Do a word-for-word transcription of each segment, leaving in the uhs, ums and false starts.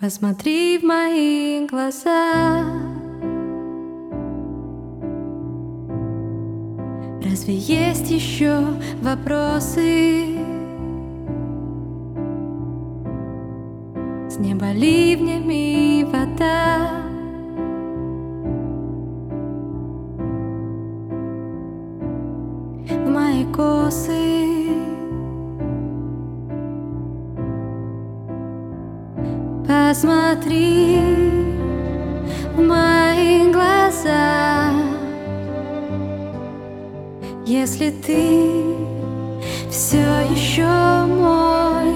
Посмотри в мои глаза. Разве есть еще вопросы? С неба ливнями вода. В мои косы. Посмотри в мои глаза. Если ты все еще мой,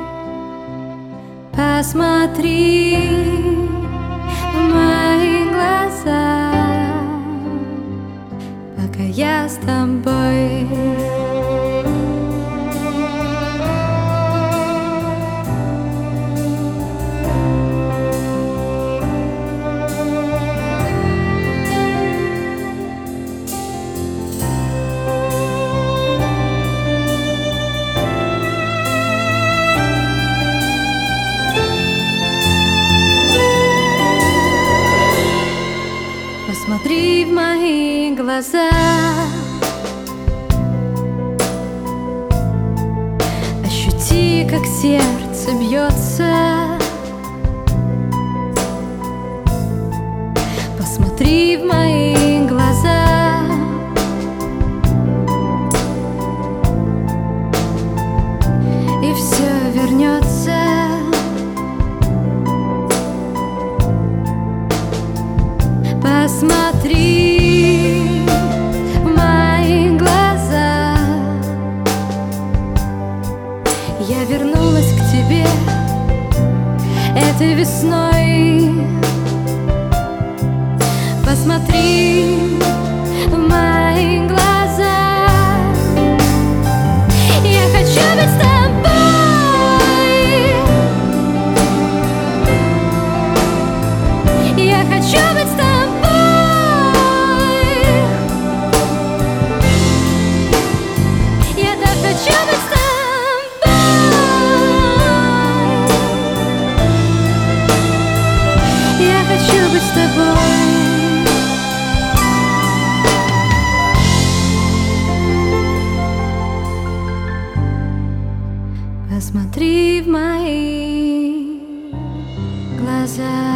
посмотри в мои глаза, пока я с тобой. Посмотри в мои глаза. Ощути, как сердце бьется. Посмотри в мои глаза. И все вернется. Посмотри в мои глаза. Я вернулась к тебе этой весной. Посмотри в мои глаза. Я хочу быть с тобой. Я хочу быть с тобой. Быть с тобой. Посмотри в мои глаза.